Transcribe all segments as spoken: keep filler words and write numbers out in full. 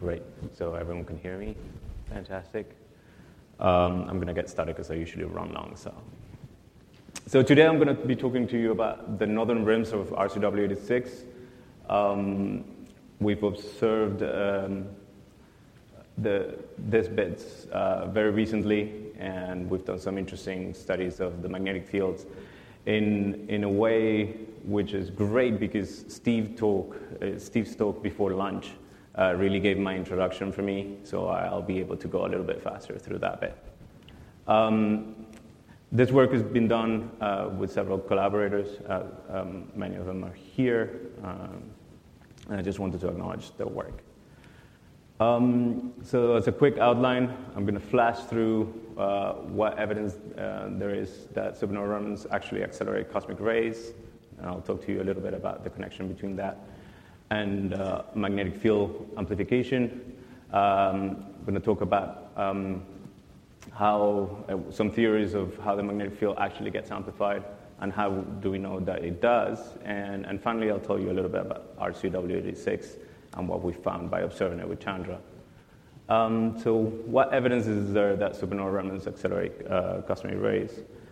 Great. So everyone can hear me? Fantastic. Um, I'm going to get started because I usually run long. So. so today I'm going to be talking to you about the northern rims of R C W eighty-six. Um, we've observed um, the, this bits uh, very recently, and we've done some interesting studies of the magnetic fields in in a way which is great because Steve talk, uh, Steve's talk before lunch Uh, really gave my introduction for me, so I'll be able to go a little bit faster through that bit. Um, this work has been done uh, with several collaborators. Uh, um, many of them are here, um, and I just wanted to acknowledge their work. Um, so as a quick outline, I'm going to flash through uh, what evidence uh, there is that supernova remnants actually accelerate cosmic rays, and I'll talk to you a little bit about the connection between that and uh, magnetic field amplification. Um, I'm going to talk about um, how uh, some theories of how the magnetic field actually gets amplified and how do we know that it does. And, and finally, I'll tell you a little bit about R C W eighty-six and what we found by observing it with Chandra. Um, so what evidence is there that supernova remnants accelerate uh, cosmic rays?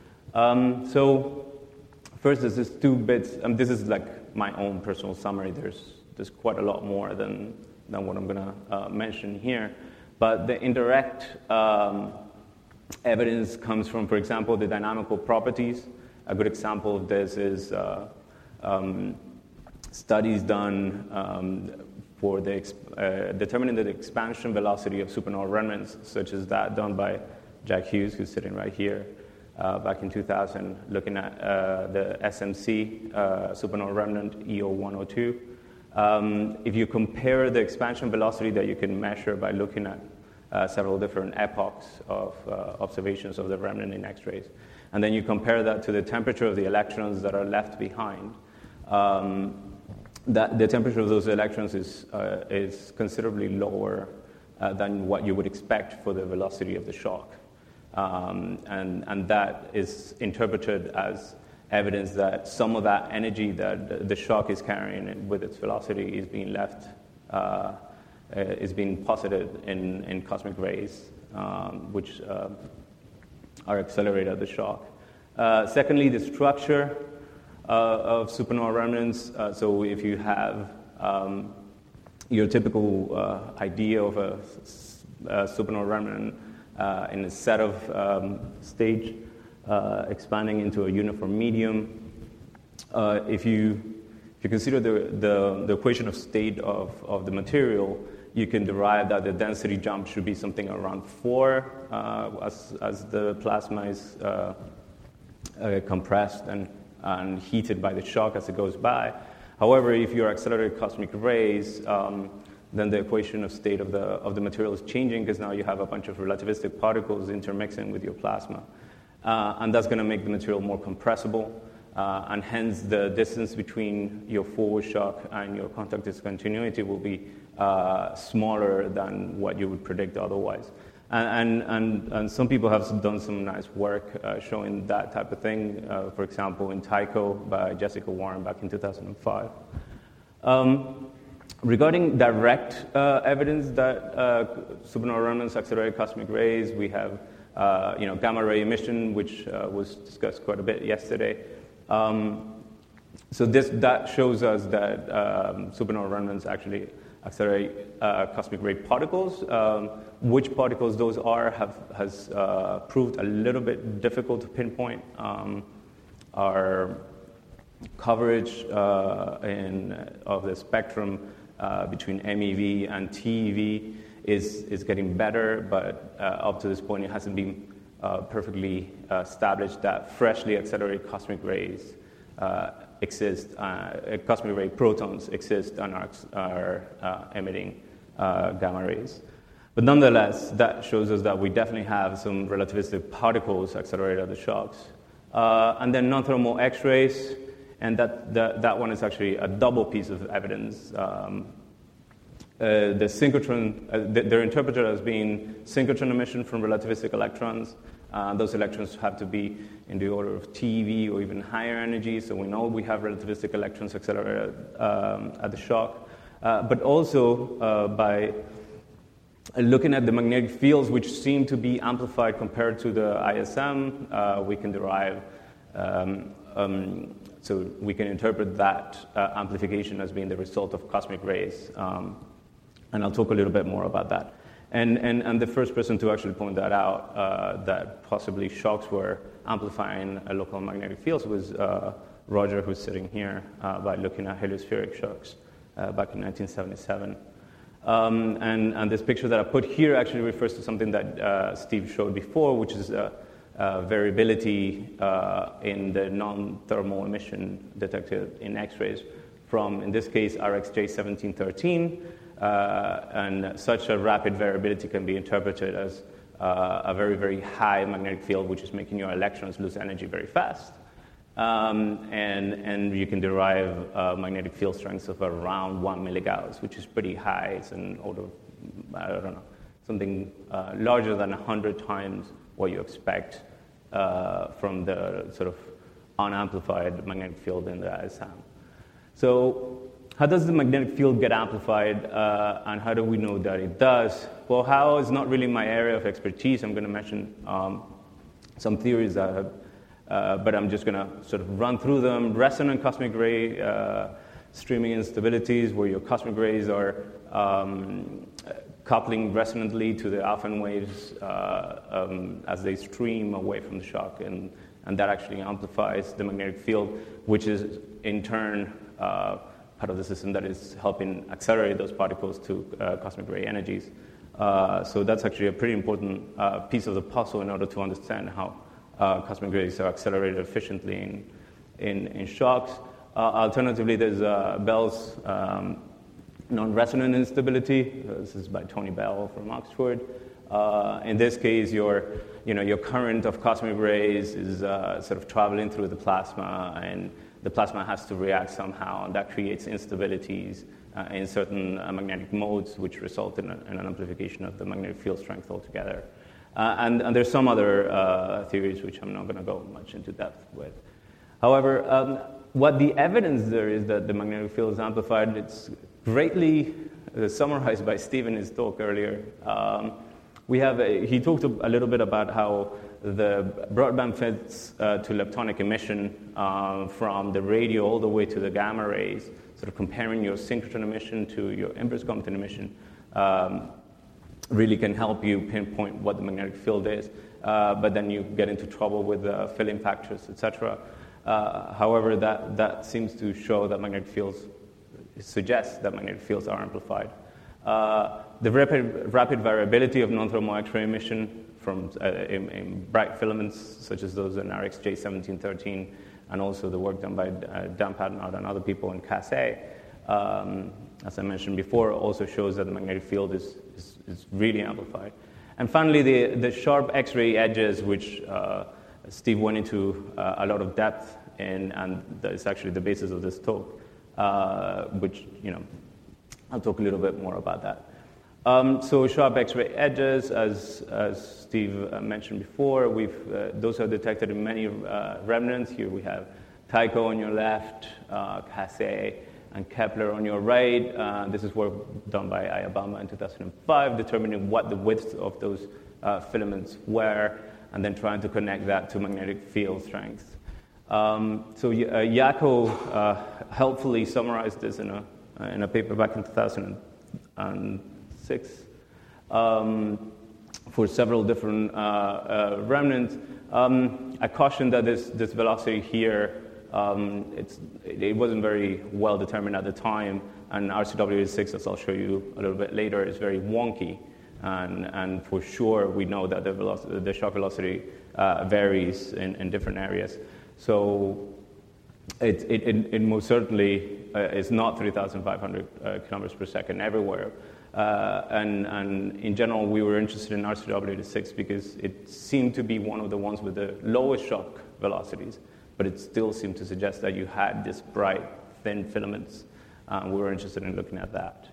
Um, so first, there's just two bits. Um, this is like my own personal summary. There's There's quite a lot more than, than what I'm going to uh, mention here. But the indirect um, evidence comes from, for example, the dynamical properties. A good example of this is uh, um, studies done um, for the exp- uh, determining the expansion velocity of supernova remnants, such as that done by Jack Hughes, who's sitting right here, uh, back in two thousand, looking at uh, the S M C uh, supernova remnant E O one oh two. Um, if you compare the expansion velocity that you can measure by looking at uh, several different epochs of uh, observations of the remnant in X-rays, and then you compare that to the temperature of the electrons that are left behind, um, that the temperature of those electrons is uh, is considerably lower uh, than what you would expect for the velocity of the shock, um, and and that is interpreted as evidence that some of that energy that the shock is carrying with its velocity is being left, uh, is being posited in, in cosmic rays, um, which uh, are accelerated at the shock. Uh, secondly, the structure uh, of supernova remnants. Uh, so if you have um, your typical uh, idea of a, a supernova remnant uh, in a set of um, stage, Uh, expanding into a uniform medium. Uh, if you if you consider the, the, the equation of state of, of the material, you can derive that the density jump should be something around four uh, as, as the plasma is uh, uh, compressed and, and heated by the shock as it goes by. However, if you're accelerating cosmic rays, um, then the equation of state of the, of the material is changing because now you have a bunch of relativistic particles intermixing with your plasma. Uh, and that's going to make the material more compressible, uh, and hence the distance between your forward shock and your contact discontinuity will be uh, smaller than what you would predict otherwise. And, and, and, and some people have done some nice work uh, showing that type of thing, uh, for example, in Tycho by Jessica Warren back in two thousand five. Um, regarding direct uh, evidence that uh, supernova remnants accelerate cosmic rays, we have Uh, you know, gamma ray emission, which uh, was discussed quite a bit yesterday. Um, so this that shows us that um, supernova remnants actually accelerate uh, cosmic ray particles. Um, which particles those are have has uh, proved a little bit difficult to pinpoint. Um, our coverage uh, in of the spectrum uh, between M E V and T E V is is getting better, but uh, up to this point it hasn't been uh, perfectly uh, established that freshly accelerated cosmic rays uh, exist, uh, cosmic ray protons exist and are, are uh, emitting uh, gamma rays. But nonetheless, that shows us that we definitely have some relativistic particles accelerated at the shocks. Uh, and then non-thermal X-rays, and that, that, that one is actually a double piece of evidence. Um, Uh, the synchrotron, uh, they're interpreted as being synchrotron emission from relativistic electrons. Uh, those electrons have to be in the order of T E V or even higher energy, so we know we have relativistic electrons accelerated um, at the shock. Uh, but also uh, by looking at the magnetic fields which seem to be amplified compared to the I S M, uh, we can derive, um, um, so we can interpret that uh, amplification as being the result of cosmic rays. Um, and I'll talk a little bit more about that. And, and, and the first person to actually point that out, uh, that possibly shocks were amplifying a local magnetic fields, was uh, Roger, who's sitting here, uh, by looking at heliospheric shocks uh, back in nineteen seventy-seven. Um, and, and this picture that I put here actually refers to something that uh, Steve showed before, which is uh, uh, variability uh, in the non-thermal emission detected in X-rays from, in this case, R X J seventeen thirteen. Uh, and such a rapid variability can be interpreted as uh, a very, very high magnetic field, which is making your electrons lose energy very fast. Um, and, and you can derive uh, magnetic field strengths of around one mellingauss, which is pretty high. It's an order of, I don't know, something uh, larger than one hundred times what you expect uh, from the sort of unamplified magnetic field in the I S M. So how does the magnetic field get amplified, uh, and how do we know that it does? Well, how is not really my area of expertise. I'm going to mention um, some theories that have Uh, but I'm just going to sort of run through them. Resonant cosmic ray uh, streaming instabilities, where your cosmic rays are um, coupling resonantly to the alpha waves uh, um, as they stream away from the shock, and, and that actually amplifies the magnetic field, which is in turn uh, part of the system that is helping accelerate those particles to uh, cosmic ray energies. Uh, so that's actually a pretty important uh, piece of the puzzle in order to understand how Uh, cosmic rays are accelerated efficiently in, in, in shocks. Uh, alternatively, there's uh, Bell's um, non-resonant instability. Uh, this is by Tony Bell from Oxford. Uh, in this case, your, you know, your current of cosmic rays is uh, sort of traveling through the plasma, and the plasma has to react somehow, and that creates instabilities uh, in certain uh, magnetic modes, which result in, a, in an amplification of the magnetic field strength altogether. Uh, and, and there's some other uh, theories which I'm not going to go much into depth with. However, um, what the evidence there is that the magnetic field is amplified, it's greatly uh, summarized by Steve in his talk earlier. Um, we have a, he talked a little bit about how the broadband fits uh, to leptonic emission uh, from the radio all the way to the gamma rays, sort of comparing your synchrotron emission to your inverse Compton emission. Um, really can help you pinpoint what the magnetic field is, uh, but then you get into trouble with uh, filling factors, et cetera. Uh, however, that, that seems to show that magnetic fields, suggests that magnetic fields are amplified. Uh, the rapid, rapid variability of non-thermal X-ray emission from uh, in, in bright filaments, such as those in R X J seventeen thirteen, and also the work done by uh, Dan Padnard and other people in C A S A, um, as I mentioned before, also shows that the magnetic field is, is, is really amplified. And finally, the, the sharp X-ray edges, which uh, Steve went into uh, a lot of depth in, and that's actually the basis of this talk, uh, which, you know, I'll talk a little bit more about that. Um, so sharp X-ray edges, as, as Steve uh, mentioned before, we've, uh, those are detected in many uh, remnants. Here we have Tycho on your left, uh, C A S A, and Kepler on your right. Uh, this is work done by Ayabama in two thousand five, determining what the width of those uh, filaments were, and then trying to connect that to magnetic field strength. Um, so uh, Jaakko uh, helpfully summarized this in a, in a paper back in two thousand six um, for several different uh, uh, remnants. Um, I caution that this, this velocity here Um, it's, it wasn't very well determined at the time, and R C W eighty-six, as I'll show you a little bit later, is very wonky, and, and for sure we know that the, velocity, the shock velocity uh, varies in, in different areas. So it, it, it, it most certainly uh, is not three thousand five hundred uh, kilometers per second everywhere. Uh, and, and in general, we were interested in R C W eighty-six because it seemed to be one of the ones with the lowest shock velocities, but it still seemed to suggest that you had this bright, thin filaments. Uh, we were interested in looking at that.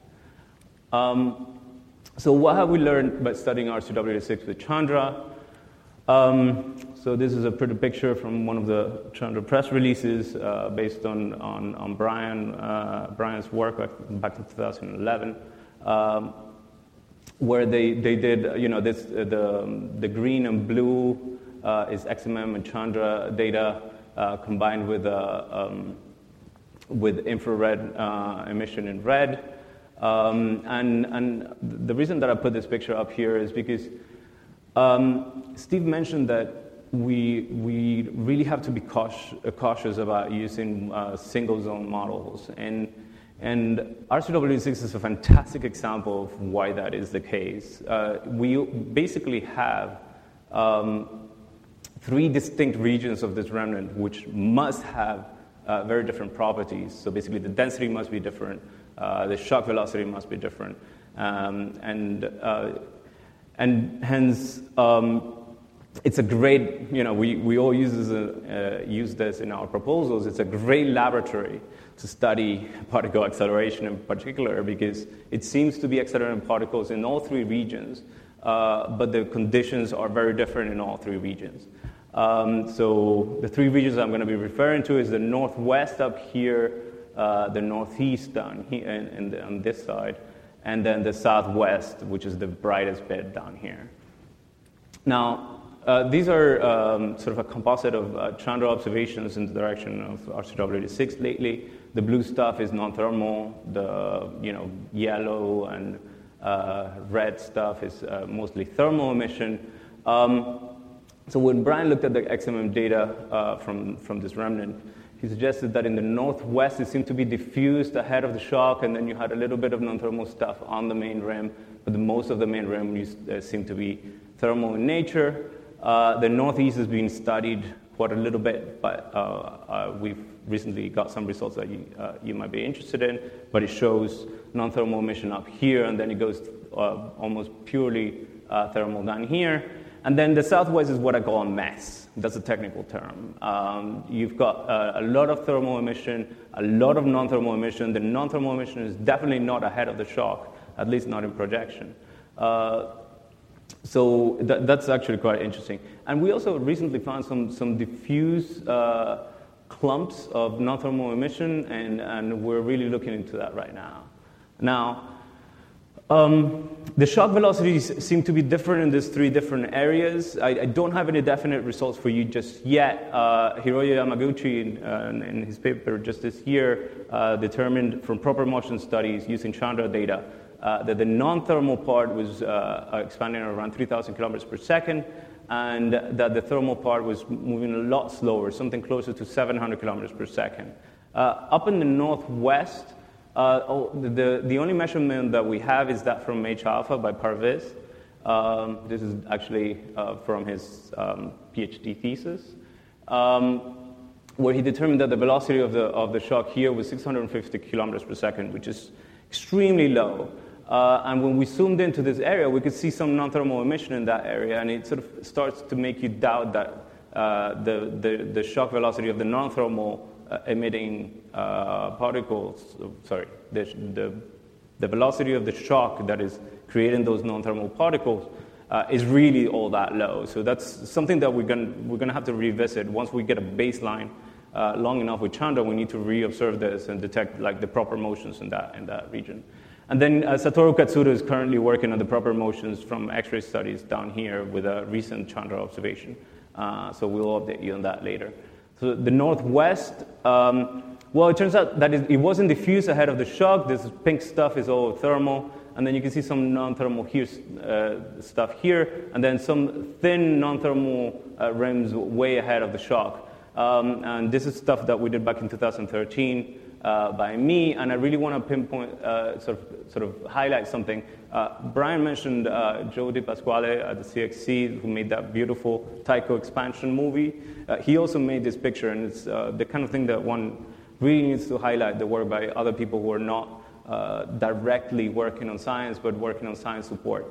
Um, so what have we learned by studying R C W eighty-six with Chandra? Um, so this is a pretty picture from one of the Chandra press releases uh, based on, on, on Brian, uh, Brian's work back, back in two thousand eleven. Um, where they, they did, you know, this, uh, the, the green and blue uh, is X M M and Chandra data uh, combined with, uh, um, with infrared uh, emission in red. Um, and, and the reason that I put this picture up here is because um, Steve mentioned that we, we really have to be cautious, cautious about using uh, single zone models. And, and R C W eighty-six is a fantastic example of why that is the case. Uh, we basically have um, three distinct regions of this remnant which must have uh, very different properties. So basically the density must be different. Uh, the shock velocity must be different, um, and uh, and hence um, it's a great, you know, we, we all use this, uh, use this in our proposals. It's a great laboratory to study particle acceleration in particular because it seems to be accelerating particles in all three regions, uh, but the conditions are very different in all three regions. Um, so the three regions I'm going to be referring to is the northwest up here, Uh, the northeast down here and, and the, on this side, and then the southwest, which is the brightest bit down here. Now, uh, these are um, sort of a composite of uh, Chandra observations in the direction of R C W eighty-six lately. The blue stuff is non-thermal. The you know yellow and uh, red stuff is uh, mostly thermal emission. Um, so when Brian looked at the X M M data uh, from from this remnant, he suggested that in the northwest, it seemed to be diffused ahead of the shock, and then you had a little bit of non-thermal stuff on the main rim, but the, most of the main rim used, uh, seemed to be thermal in nature. Uh, the northeast is being studied quite a little bit, but uh, uh, we've recently got some results that you, uh, you might be interested in, but it shows non-thermal emission up here, and then it goes uh, almost purely uh, thermal down here. And then the southwest is what I call a mess. That's a technical term. Um, you've got uh, a lot of thermal emission, a lot of non-thermal emission. The non-thermal emission is definitely not ahead of the shock, at least not in projection. Uh, so th- that's actually quite interesting. And we also recently found some, some diffuse uh, clumps of non-thermal emission, and, and we're really looking into that right now. Now, Um, the shock velocities seem to be different in these three different areas. I, I don't have any definite results for you just yet. Uh, Hiroyo Yamaguchi, uh, in his paper just this year, uh, determined from proper motion studies using Chandra data uh, that the non-thermal part was uh, expanding around three thousand kilometers per second, and that the thermal part was moving a lot slower, something closer to seven hundred kilometers per second. Uh, up in the northwest, Uh, oh, the, the only measurement that we have is that from H alpha by Parviz. Um, this is actually uh, from his um, PhD thesis, um, where he determined that the velocity of the, of the shock here was six hundred fifty kilometers per second, which is extremely low. Uh, and when we zoomed into this area, we could see some non-thermal emission in that area, and it sort of starts to make you doubt that uh, the, the, the shock velocity of the non-thermal Uh, emitting uh, particles, sorry, the, the, the velocity of the shock that is creating those non-thermal particles uh, is really all that low. So that's something that we're going we're going to have to revisit. Once we get a baseline uh, long enough with Chandra, we need to reobserve this and detect like the proper motions in that in that region. And then uh, Satoru Katsura is currently working on the proper motions from X-ray studies down here with a recent Chandra observation. Uh, so we'll update you on that later. So the northwest, um, well, it turns out that it, it wasn't diffused ahead of the shock. This pink stuff is all thermal, and then you can see some non-thermal here, uh, stuff here, and then some thin non-thermal uh, rims way ahead of the shock. Um, and this is stuff that we did back in two thousand thirteen uh, by me, and I really want to pinpoint, uh, sort of, sort of highlight something. Uh, Brian mentioned uh, Joe Di Pasquale at the C X C, who made that beautiful Tycho expansion movie. Uh, he also made this picture, and it's uh, the kind of thing that one really needs to highlight, the work by other people who are not uh, directly working on science, but working on science support.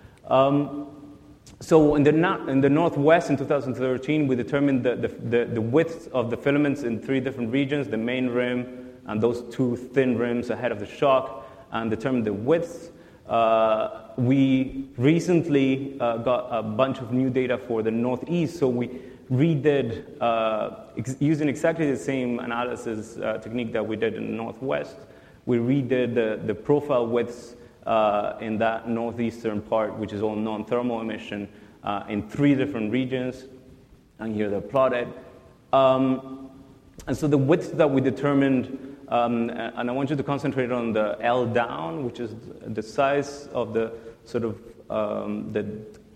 Um, so in the, no- in the northwest in two thousand thirteen, we determined the, the, the, the width of the filaments in three different regions, the main rim and those two thin rims ahead of the shock, and determined the width. Uh, we recently uh, got a bunch of new data for the northeast, so we redid, uh, ex- using exactly the same analysis uh, technique that we did in the northwest, we redid the, the profile widths uh, in that northeastern part, which is all non-thermal emission, uh, in three different regions, and here they're plotted. Um, and so the width that we determined, um, and I want you to concentrate on the L down, which is the size of the sort of um, the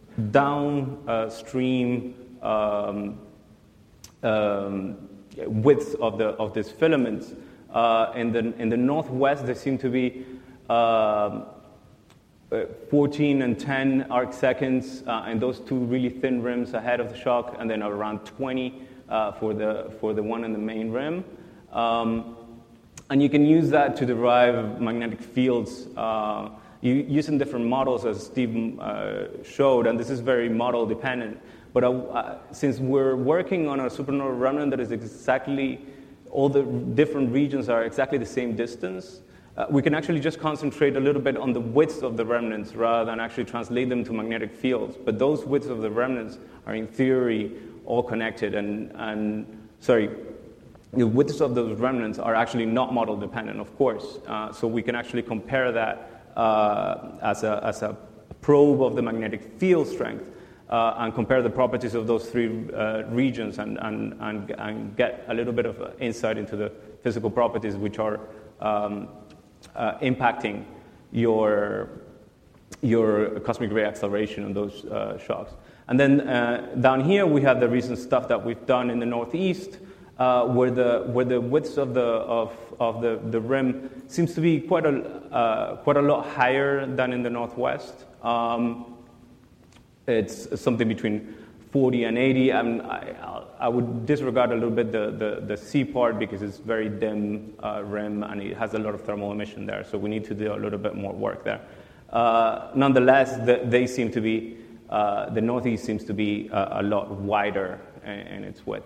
downstream um, um, width of the of these filaments. Uh, in the in the northwest, there seem to be uh, fourteen and ten arc seconds, uh, and those two really thin rims ahead of the shock, and then around twenty uh, for the for the one in the main rim. Um, and you can use that to derive magnetic fields uh, you, using different models, as Steve uh, showed, and this is very model dependent. But uh, uh, since we're working on a supernova remnant that is exactly, all the different regions are exactly the same distance, uh, we can actually just concentrate a little bit on the widths of the remnants rather than actually translate them to magnetic fields. But those widths of the remnants are in theory all connected, and, and sorry, the widths of those remnants are actually not model dependent, of course. Uh, so we can actually compare that uh, as, a, as a probe of the magnetic field strength uh, and compare the properties of those three uh, regions and, and, and, and get a little bit of insight into the physical properties which are um, uh, impacting your, your cosmic ray acceleration on those uh, shocks. And then uh, down here we have the recent stuff that we've done in the northeast, Uh, where the where the widths of the of of the, the rim seems to be quite a uh, quite a lot higher than in the northwest. Um, it's something between forty and eighty. I'm, I I would disregard a little bit the the, the C part because it's very dim uh, rim and it has a lot of thermal emission there. So we need to do a little bit more work there. Uh, nonetheless, the, they seem to be uh, the northeast seems to be a, a lot wider in, in its width.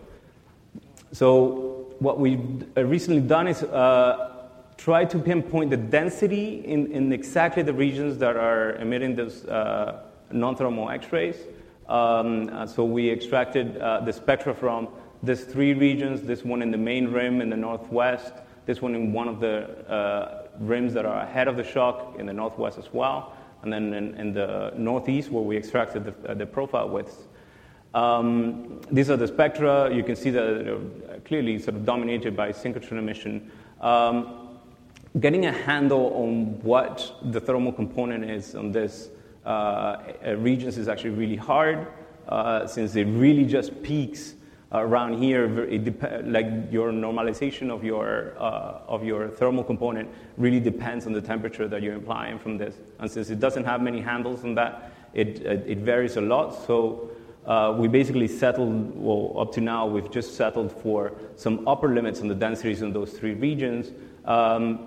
So what we've recently done is uh, try to pinpoint the density in, in exactly the regions that are emitting those uh, non-thermal X-rays. Um, so we extracted uh, the spectra from these three regions, this one in the main rim in the northwest, this one in one of the uh, rims that are ahead of the shock in the northwest as well, and then in, in the northeast where we extracted the, uh, the profile widths. Um, these are the spectra. You can see that they're clearly sort of dominated by synchrotron emission. Um, getting a handle on what the thermal component is on this uh, regions is actually really hard, uh, since it really just peaks around here. It dep- like your normalization of your uh, of your thermal component really depends on the temperature that you're implying from this. And since it doesn't have many handles on that, it it, it varies a lot. So Uh, we basically settled, well, up to now, we've just settled for some upper limits on the densities in those three regions. Um,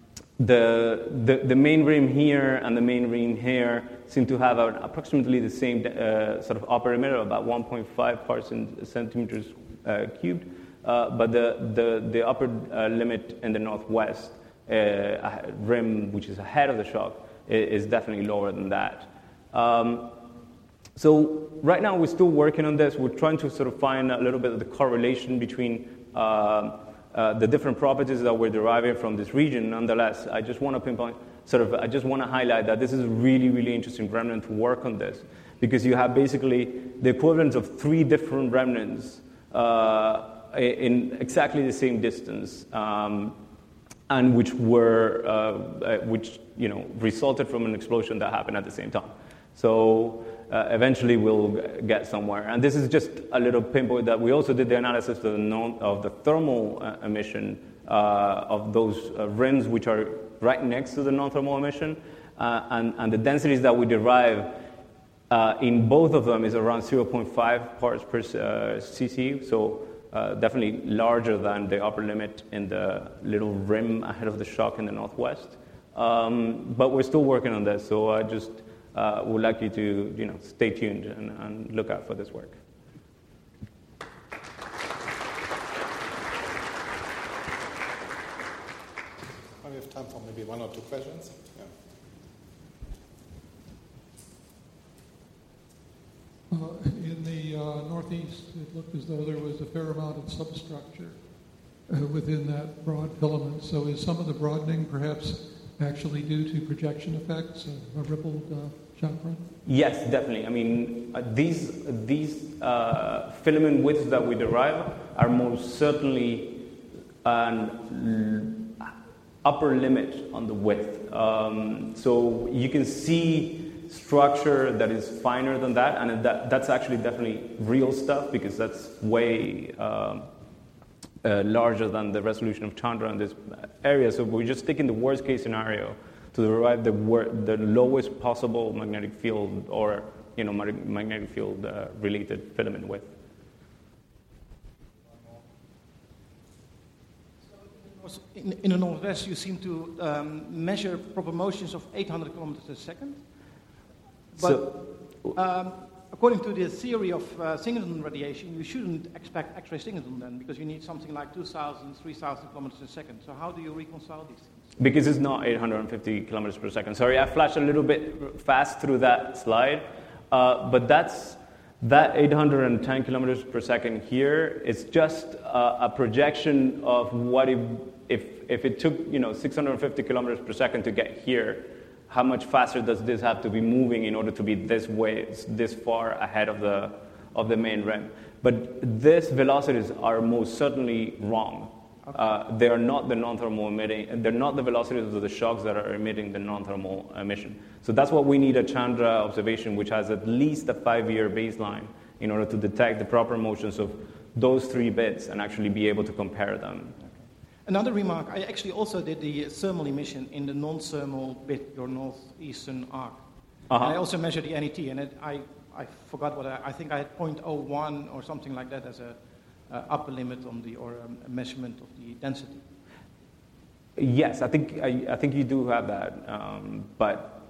the, the the main rim here and the main rim here seem to have an, approximately the same uh, sort of upper limit of about one point five parts in centimeters uh, cubed, uh, but the, the, the upper uh, limit in the northwest uh, rim, which is ahead of the shock, is, is definitely lower than that. Um, So right now we're still working on this. We're trying to sort of find a little bit of the correlation between uh, uh, the different properties that we're deriving from this region. Nonetheless, I just want to pinpoint, sort of, I just want to highlight that this is a really, really interesting remnant to work on this, because you have basically the equivalent of three different remnants uh, in exactly the same distance, um, and which were, uh, uh, which you know, resulted from an explosion that happened at the same time. So. Uh, eventually we'll get somewhere. And this is just a little pinpoint that we also did the analysis of the, non, of the thermal uh, emission uh, of those uh, rims which are right next to the non-thermal emission. Uh, and, and the densities that we derive uh, in both of them is around zero point five parts per uh, cc, so uh, definitely larger than the upper limit in the little rim ahead of the shock in the northwest. Um, but we're still working on this, so I just Uh, would like you to, you know, stay tuned and, and look out for this work. We have time for maybe one or two questions. Yeah. Uh, in the uh, northeast, it looked as though there was a fair amount of substructure uh, within that broad filament. So is some of the broadening perhaps actually due to projection effects, a, a rippled uh, shock front? Yes, definitely. I mean, uh, these these uh, filament widths that we derive are most certainly an upper limit on the width. Um, so you can see structure that is finer than that, and that, that's actually definitely real stuff because that's way um, uh, larger than the resolution of Chandra in this area. So we're just taking the worst case scenario to derive the, wor- the lowest possible magnetic field or you know mag- magnetic field uh, related filament width. In, in the Northwest, you seem to um, measure proper motions of eight hundred kilometers a second. But So, um, according to the theory of uh, singleton radiation, you shouldn't expect X-ray singleton then, because you need something like two thousand, three thousand kilometers a second. So how do you reconcile these things? because it's not eight hundred fifty kilometers per second. Sorry, I flashed a little bit fast through that slide, uh, but that's that eight hundred ten kilometers per second here is just uh, a projection of what if, if if it took you know six hundred fifty kilometers per second to get here. How much faster does this have to be moving in order to be this way, this far ahead of the of the main rim? But these velocities are most certainly wrong. Okay. Uh, they are not the non-thermal emitting. They're not the velocities of the shocks that are emitting the non-thermal emission. So that's what we need a Chandra observation, which has at least a five-year baseline in order to detect the proper motions of those three bits and actually be able to compare them. Another remark, I actually also did the thermal emission in the non-thermal bit, your northeastern arc. Uh-huh. And I also measured the N E T, and it, I, I forgot what I, I think I had zero point zero one or something like that as a uh, upper limit on the, or um, a measurement of the density. Yes, I think I, I think you do have that, um, but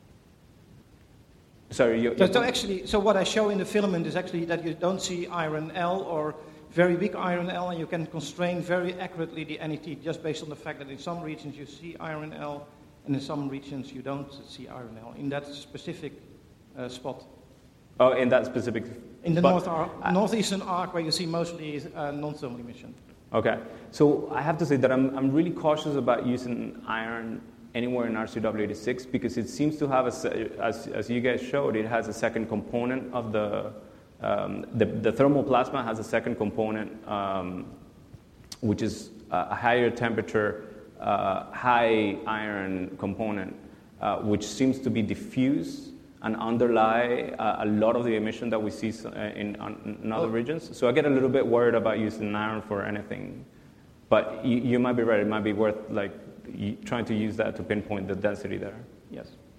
sorry. You, so, so actually, so what I show in the filament is actually that you don't see iron L or very weak iron L, and you can constrain very accurately the N E T just based on the fact that in some regions you see iron L, and in some regions you don't see iron L in that specific uh, spot. Oh, in that specific. In the spot. north arc, uh, northeastern arc, where you see mostly uh, non-thermal emission. Okay, so I have to say that I'm I'm really cautious about using iron anywhere in R C W eighty-six because it seems to have a, as as you guys showed, it has a second component of the. Um, the, the thermal plasma has a second component, um, which is a higher temperature, uh, high iron component, uh, which seems to be diffuse and underlie uh, a lot of the emission that we see in, in other oh. regions. So I get a little bit worried about using iron for anything. But you, you might be right. It might be worth like trying to use that to pinpoint the density there. Yes.